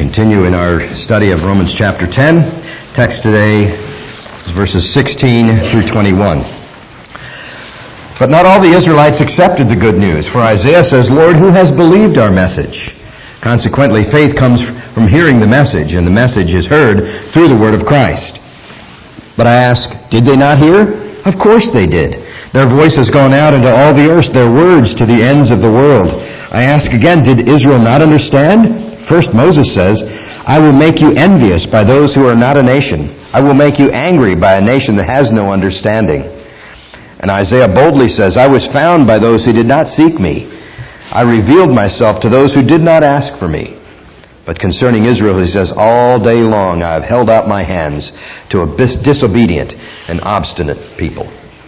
Continue in our study of Romans chapter 10. Text today is verses 16 through 21. But not all the Israelites accepted the good news, for Isaiah says, "Lord, who has believed our message?" Consequently, faith comes from hearing the message, and the message is heard through the word of Christ. But I ask, did they not hear? Of course they did. Their voice has gone out into all the earth, their words to the ends of the world. I ask again, did Israel not understand? First, Moses says, "I will make you envious by those who are not a nation. I will make you angry by a nation that has no understanding." And Isaiah boldly says, "I was found by those who did not seek me. I revealed myself to those who did not ask for me." But concerning Israel, he says, "All day long I have held out my hands to a disobedient and obstinate people."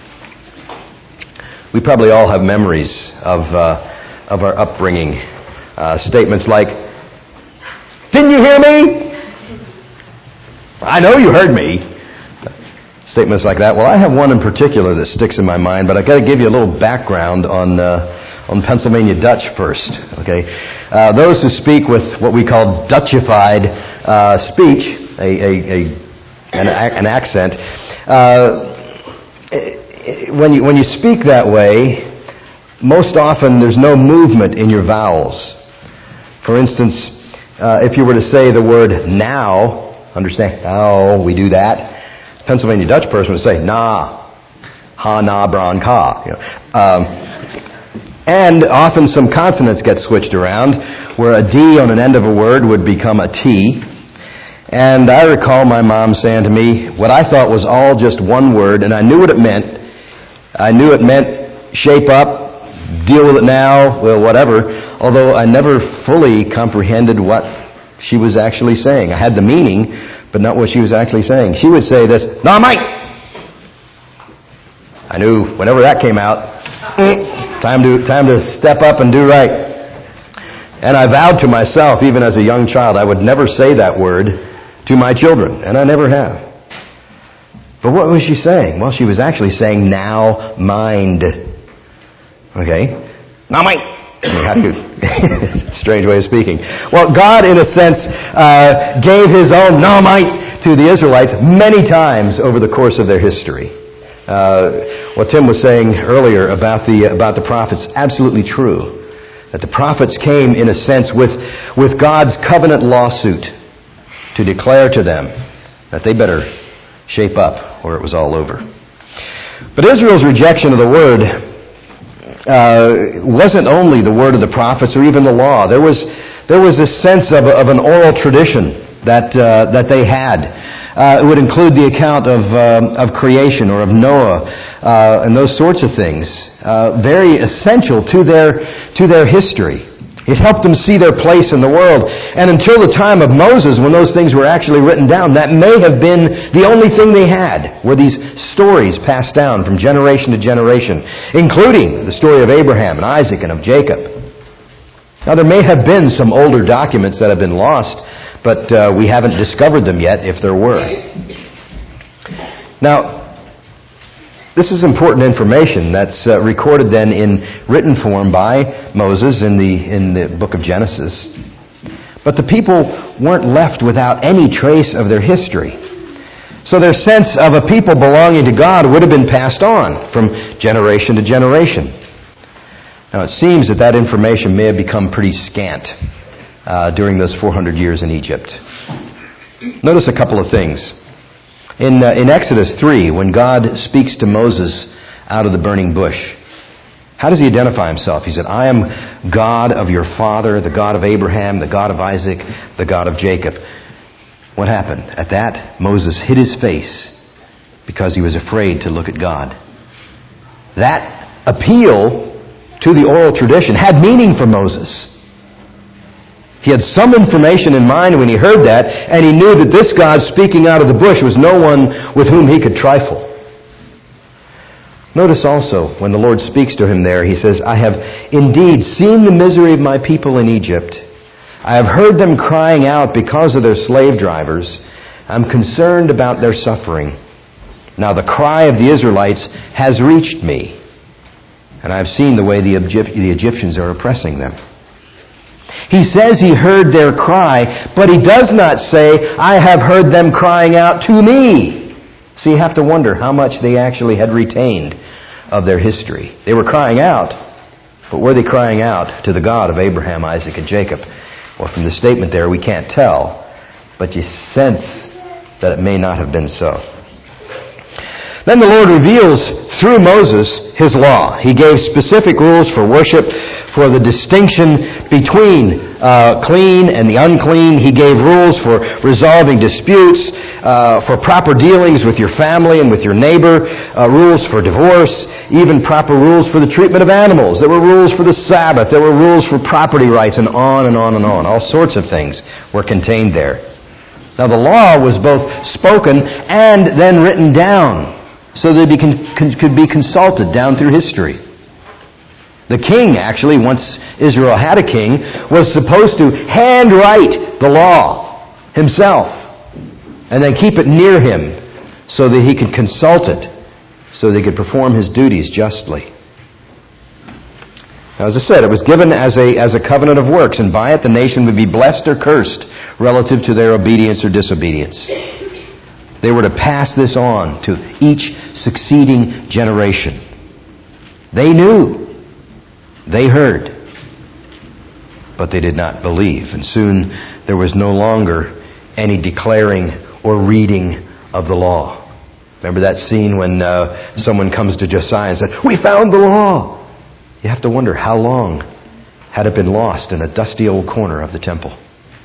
We probably all have memories of our upbringing. Statements like, "Didn't you hear me? I know you heard me." Statements like that. Well, I have one in particular that sticks in my mind, but I've got to give you a little background on Pennsylvania Dutch first. Okay, those who speak with what we call Dutchified speech, an accent. When you speak that way, most often there's no movement in your vowels. For instance, if you were to say the word now, understand, now we do that, Pennsylvania Dutch person would say, "Na, ha, na, bron, ka." And often some consonants get switched around, where a D on an end of a word would become a T. And I recall my mom saying to me what I thought was all just one word, and I knew what it meant. I knew it meant shape up, deal with it now, well, whatever, although I never fully comprehended what she was actually saying. I had the meaning, but not what she was actually saying. She would say this, "Nah, mate!" I knew whenever that came out, time to step up and do right. And I vowed to myself, even as a young child, I would never say that word to my children, and I never have. But what was she saying? Well, she was actually saying, "Now mind." Okay? "Now mate!" How do you... Strange way of speaking. Well, God, in a sense, gave His own "now mate" to the Israelites many times over the course of their history. What Tim was saying earlier about the prophets, absolutely true. That the prophets came, in a sense, with God's covenant lawsuit to declare to them that they better shape up or it was all over. But Israel's rejection of the word wasn't only the word of the prophets or even the law. There was a sense of an oral tradition that they had. It would include the account of creation or of Noah and those sorts of things. Very essential to their history. It helped them see their place in the world. And until the time of Moses, when those things were actually written down, that may have been the only thing they had, were these stories passed down from generation to generation, including the story of Abraham and Isaac and of Jacob. Now, there may have been some older documents that have been lost, but we haven't discovered them yet, if there were. Now, this is important information that's recorded then in written form by Moses in the book of Genesis. But the people weren't left without any trace of their history. So their sense of a people belonging to God would have been passed on from generation to generation. Now it seems that information may have become pretty scant during those 400 years in Egypt. Notice a couple of things. In Exodus 3, when God speaks to Moses out of the burning bush, how does He identify Himself? He said, "I am God of your father, the God of Abraham, the God of Isaac, the God of Jacob." What happened? At that, Moses hid his face because he was afraid to look at God. That appeal to the oral tradition had meaning for Moses. He had some information in mind when he heard that, and he knew that this God speaking out of the bush was no one with whom he could trifle. Notice also, when the Lord speaks to him there, He says, "I have indeed seen the misery of my people in Egypt. I have heard them crying out because of their slave drivers. I'm concerned about their suffering. Now the cry of the Israelites has reached me, and I've seen the way the Egyptians are oppressing them." He says he heard their cry, but he does not say, I have heard them crying out to me. So you have to wonder how much they actually had retained of their history. They were crying out, but were they crying out to the God of Abraham, Isaac, and Jacob? Well, from the statement there, we can't tell, but you sense that it may not have been so. Then the Lord reveals through Moses His law. He gave specific rules for worship, for the distinction between clean and the unclean. He gave rules for resolving disputes, for proper dealings with your family and with your neighbor, rules for divorce, even proper rules for the treatment of animals. There were rules for the Sabbath. There were rules for property rights, and on and on and on. All sorts of things were contained there. Now the law was both spoken and then written down, so that it could be consulted down through history. The king, actually, once Israel had a king, was supposed to handwrite the law himself and then keep it near him so that he could consult it, so that he could perform his duties justly. Now, as I said, it was given as a covenant of works, and by it the nation would be blessed or cursed relative to their obedience or disobedience. They were to pass this on to each succeeding generation. They knew. They heard. But they did not believe. And soon there was no longer any declaring or reading of the law. Remember that scene when someone comes to Josiah and says, "We found the law." You have to wonder how long had it been lost in a dusty old corner of the temple.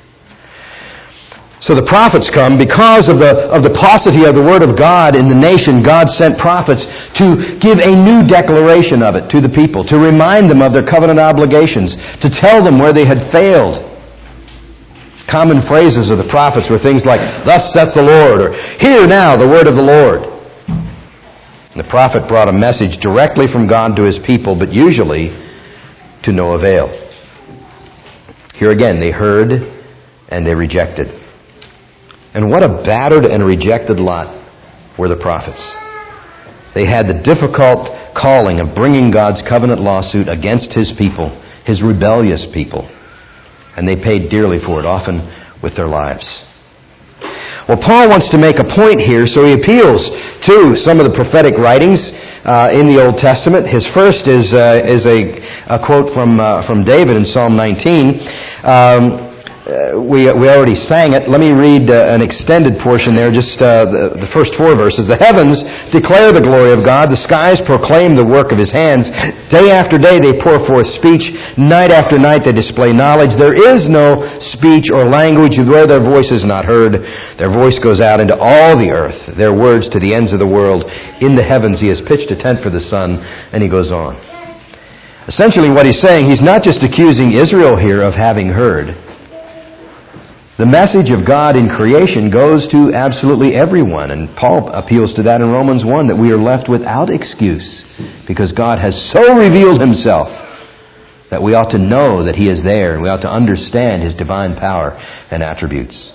So the prophets come because of the paucity of the Word of God in the nation. God sent prophets to give a new declaration of it to the people, to remind them of their covenant obligations, to tell them where they had failed. Common phrases of the prophets were things like, "Thus saith the Lord," or "Hear now the word of the Lord." And the prophet brought a message directly from God to His people, but usually to no avail. Here again, they heard and they rejected. And what a battered and rejected lot were the prophets. They had the difficult calling of bringing God's covenant lawsuit against His people, His rebellious people. And they paid dearly for it, often with their lives. Well, Paul wants to make a point here, so he appeals to some of the prophetic writings in the Old Testament. His first is a quote from David in Psalm 19. We already sang it. Let me read an extended portion there, just the first 4 verses. "The heavens declare the glory of God. The skies proclaim the work of His hands. Day after day they pour forth speech. Night after night they display knowledge. There is no speech or language where their voice is not heard. Their voice goes out into all the earth, their words to the ends of the world. In the heavens He has pitched a tent for the sun," and he goes on. Essentially what he's saying, he's not just accusing Israel here of having heard. The message of God in creation goes to absolutely everyone, and Paul appeals to that in Romans 1, that we are left without excuse because God has so revealed Himself that we ought to know that He is there, and we ought to understand His divine power and attributes.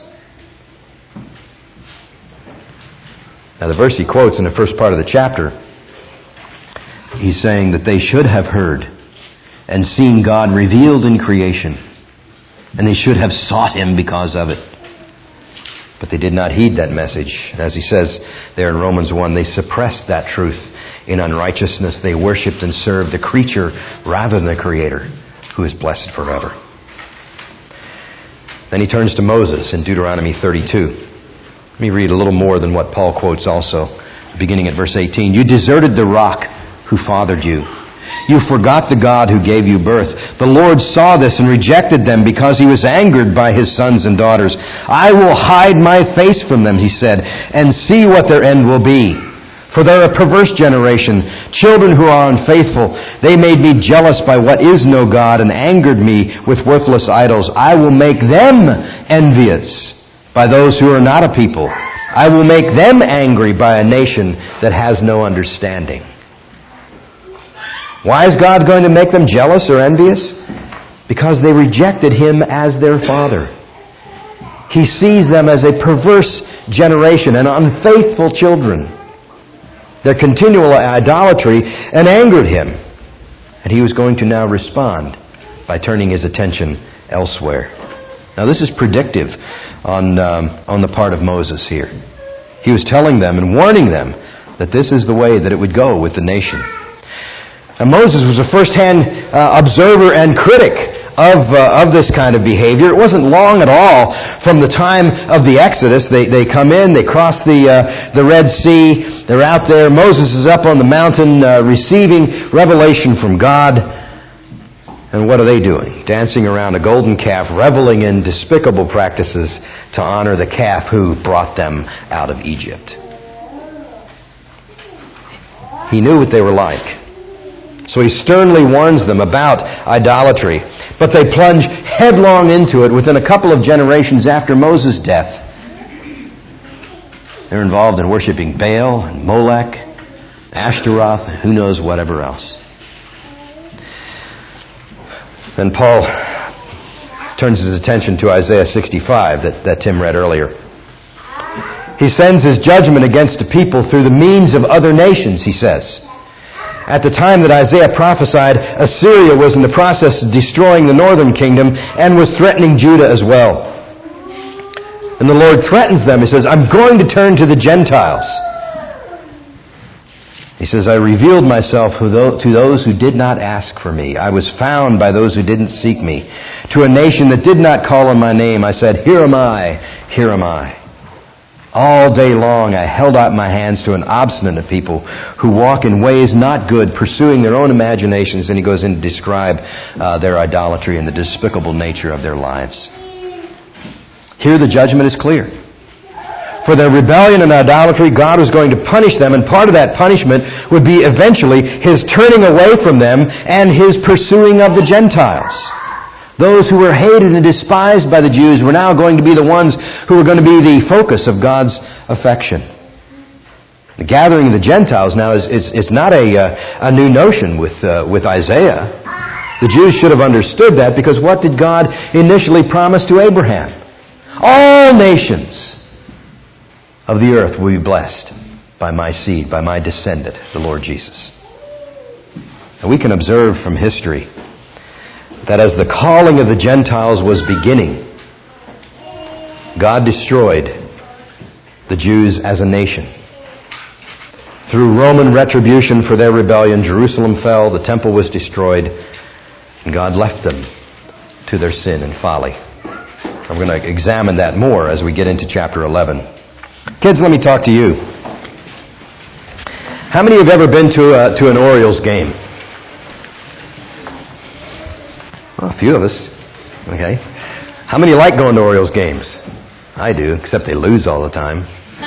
Now the verse he quotes in the first part of the chapter, he's saying that they should have heard and seen God revealed in creation. And they should have sought Him because of it. But they did not heed that message. As he says there in Romans 1, they suppressed that truth in unrighteousness. They worshipped and served the creature rather than the Creator, who is blessed forever. Then he turns to Moses in Deuteronomy 32. Let me read a little more than what Paul quotes also, beginning at verse 18. "You deserted the rock who fathered you. You forgot the God who gave you birth. The Lord saw this and rejected them because He was angered by His sons and daughters. I will hide my face from them," He said, "and see what their end will be. For they're a perverse generation, children who are unfaithful. They made me jealous by what is no God and angered me with worthless idols. I will make them envious by those who are not a people. I will make them angry by a nation that has no understanding." Why is God going to make them jealous or envious? Because they rejected Him as their Father. He sees them as a perverse generation and unfaithful children. Their continual idolatry and angered Him. And He was going to now respond by turning His attention elsewhere. Now this is predictive on the part of Moses here. He was telling them and warning them that this is the way that it would go with the nation. And Moses was a first-hand observer and critic of this kind of behavior. It wasn't long at all from the time of the Exodus. They come in, they cross the Red Sea, they're out there. Moses is up on the mountain receiving revelation from God. And what are they doing? Dancing around a golden calf, reveling in despicable practices to honor the calf who brought them out of Egypt. He knew what they were like. So he sternly warns them about idolatry. But they plunge headlong into it within a couple of generations after Moses' death. They're involved in worshiping Baal and Molech, Ashtaroth, and who knows whatever else. Then Paul turns his attention to Isaiah 65 that Tim read earlier. He sends his judgment against the people through the means of other nations, he says. At the time that Isaiah prophesied, Assyria was in the process of destroying the northern kingdom and was threatening Judah as well. And the Lord threatens them. He says, I'm going to turn to the Gentiles. He says, I revealed myself to those who did not ask for me. I was found by those who didn't seek me. To a nation that did not call on my name, I said, here am I, here am I. All day long I held out my hands to an obstinate people who walk in ways not good, pursuing their own imaginations. And he goes in to describe their idolatry and the despicable nature of their lives. Here the judgment is clear. For their rebellion and idolatry, God was going to punish them, and part of that punishment would be eventually His turning away from them and His pursuing of the Gentiles. Those who were hated and despised by the Jews were now going to be the ones who were going to be the focus of God's affection. The gathering of the Gentiles now is not a new notion with Isaiah. The Jews should have understood that, because what did God initially promise to Abraham? All nations of the earth will be blessed by my seed, by my descendant, the Lord Jesus. And we can observe from history that as the calling of the Gentiles was beginning, God destroyed the Jews as a nation. Through Roman retribution for their rebellion, Jerusalem fell, the temple was destroyed, and God left them to their sin and folly. I'm going to examine that more as we get into chapter 11. Kids, let me talk to you. How many have ever been to an Orioles game? Well, a few of us. Okay. How many like going to Orioles games? I do, except they lose all the time.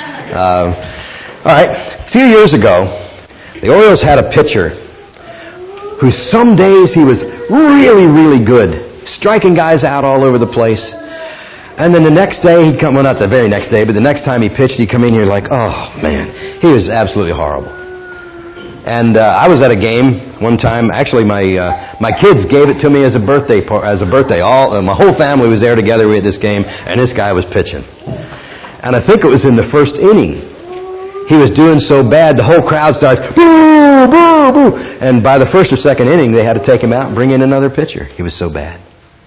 All right. A few years ago, the Orioles had a pitcher who some days he was really, really good, striking guys out all over the place. And then the next day he'd come, well, not the very next day, but the next time he pitched, he'd come in here like, oh man, he was absolutely horrible. And I was at a game one time. Actually, my kids gave it to me as a birthday. My whole family was there together. We had this game, and this guy was pitching. And I think it was in the first inning. He was doing so bad, the whole crowd started, boo, boo, boo. And by the first or second inning, they had to take him out and bring in another pitcher. He was so bad.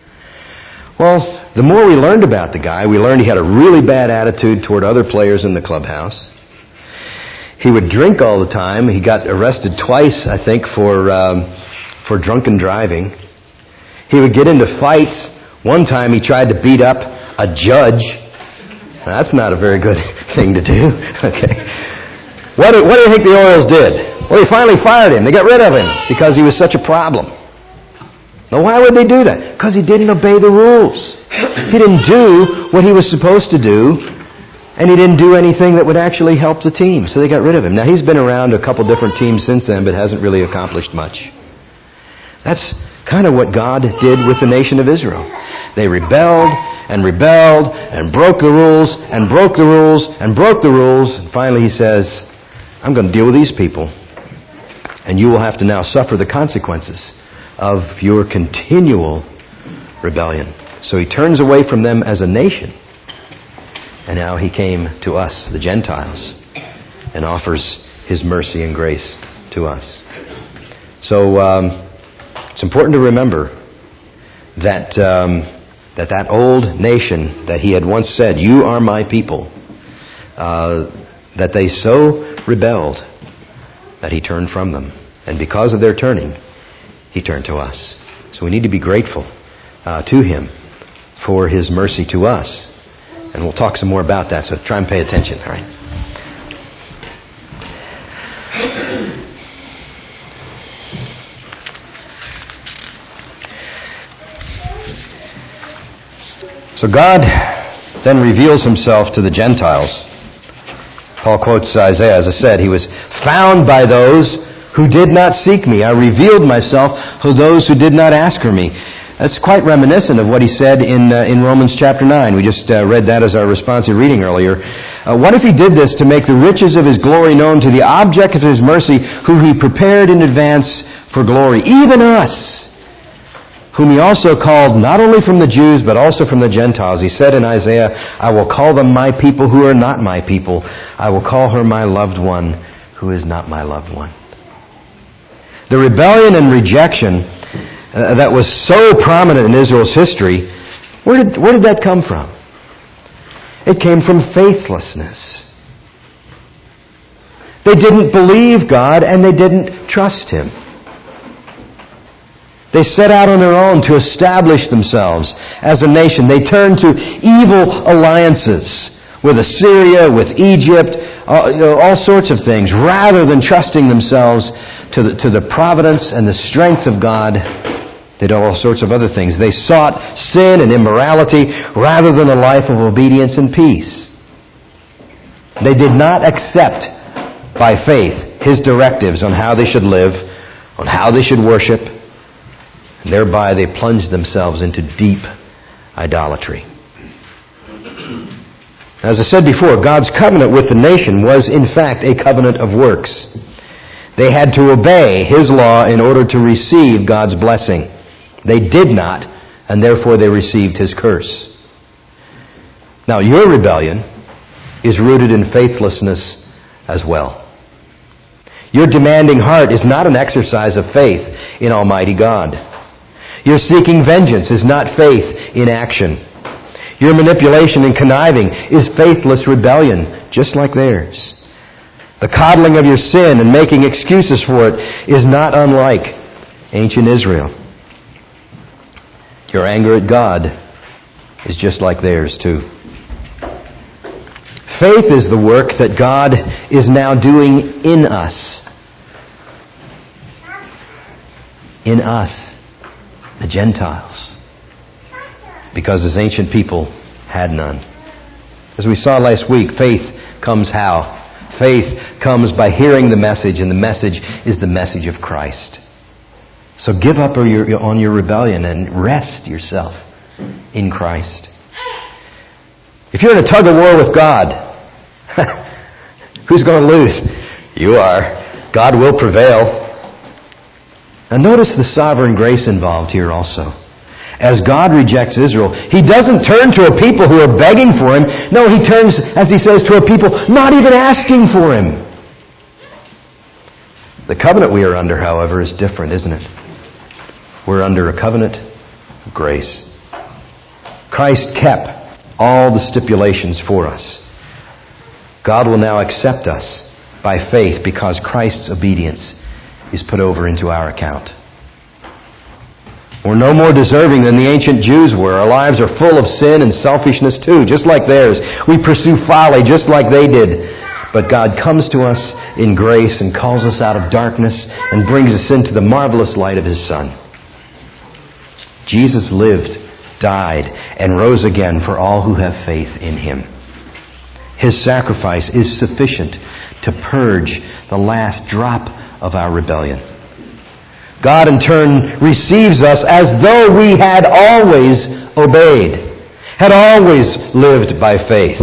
Well, the more we learned about the guy, we learned he had a really bad attitude toward other players in the clubhouse. He would drink all the time. He got arrested twice, I think, for drunken driving. He would get into fights. One time he tried to beat up a judge. Now, that's not a very good thing to do. Okay. What do you think the Orioles did? Well, they finally fired him. They got rid of him because he was such a problem. Now, why would they do that? Because he didn't obey the rules. He didn't do what he was supposed to do, and he didn't do anything that would actually help the team. So they got rid of him. Now, he's been around a couple different teams since then, but hasn't really accomplished much. That's kind of what God did with the nation of Israel. They rebelled and rebelled and broke the rules and broke the rules and broke the rules. And finally he says, I'm going to deal with these people, and you will have to now suffer the consequences of your continual rebellion. So he turns away from them as a nation, and now he came to us, the Gentiles, and offers his mercy and grace to us. So it's important to remember that that old nation that he had once said, "You are my people," that they so rebelled that he turned from them. And because of their turning, he turned to us. So we need to be grateful to him for his mercy to us. And we'll talk some more about that, so try and pay attention, all right? So God then reveals himself to the Gentiles. Paul quotes Isaiah, as I said, he was found by those who did not seek me. I revealed myself to those who did not ask for me. That's quite reminiscent of what he said in Romans chapter 9. We just read that as our responsive reading earlier. What if he did this to make the riches of his glory known to the object of his mercy, who he prepared in advance for glory, even us, whom he also called not only from the Jews but also from the Gentiles. He said in Isaiah, "I will call them my people who are not my people. I will call her my loved one who is not my loved one." The rebellion and rejection that was so prominent in Israel's history, where did that come from? It came from faithlessness. They didn't believe God and they didn't trust him. They set out on their own to establish themselves as a nation. They turned to evil alliances with Assyria, with Egypt, all sorts of things, rather than trusting themselves to the providence and the strength of God. They did all sorts of other things. They sought sin and immorality rather than a life of obedience and peace. They did not accept by faith his directives on how they should live, on how they should worship, and thereby they plunged themselves into deep idolatry. As I said before, God's covenant with the nation was in fact a covenant of works. They had to obey his law in order to receive God's blessing. They did not, and therefore they received his curse. Now, your rebellion is rooted in faithlessness as well. Your demanding heart is not an exercise of faith in Almighty God. Your seeking vengeance is not faith in action. Your manipulation and conniving is faithless rebellion, just like theirs. The coddling of your sin and making excuses for it is not unlike ancient Israel. Your anger at God is just like theirs too. Faith is the work that God is now doing in us. In us, the Gentiles. Because his ancient people had none. As we saw last week, faith comes how? Faith comes by hearing the message, and the message is the message of Christ. So give up on your rebellion and rest yourself in Christ. If you're in a tug of war with God, who's going to lose? You are. God will prevail. Now notice the sovereign grace involved here also. As God rejects Israel, he doesn't turn to a people who are begging for him. No, he turns, as he says, to a people not even asking for him. The covenant we are under, however, is different, isn't it? We're under a covenant of grace. Christ kept all the stipulations for us. God will now accept us by faith because Christ's obedience is put over into our account. We're no more deserving than the ancient Jews were. Our lives are full of sin and selfishness too, just like theirs. We pursue folly just like they did. But God comes to us in grace and calls us out of darkness and brings us into the marvelous light of his Son. Jesus lived, died, and rose again for all who have faith in him. His sacrifice is sufficient to purge the last drop of our rebellion. God in turn receives us as though we had always obeyed, had always lived by faith.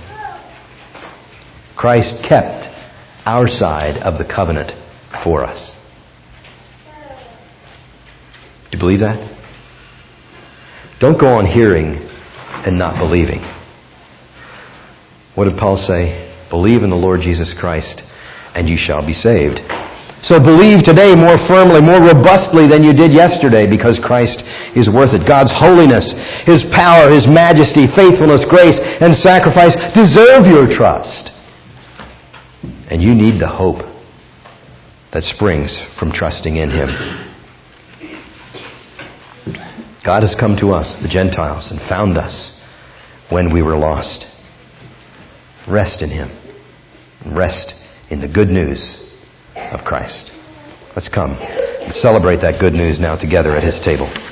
Christ kept our side of the covenant for us. Do you believe that? Don't go on hearing and not believing. What did Paul say? Believe in the Lord Jesus Christ and you shall be saved. So believe today more firmly, more robustly than you did yesterday, because Christ is worth it. God's holiness, His power, His majesty, faithfulness, grace, and sacrifice deserve your trust. And you need the hope that springs from trusting in Him. God has come to us, the Gentiles, and found us when we were lost. Rest in Him. Rest in the good news of Christ. Let's come and celebrate that good news now together at His table.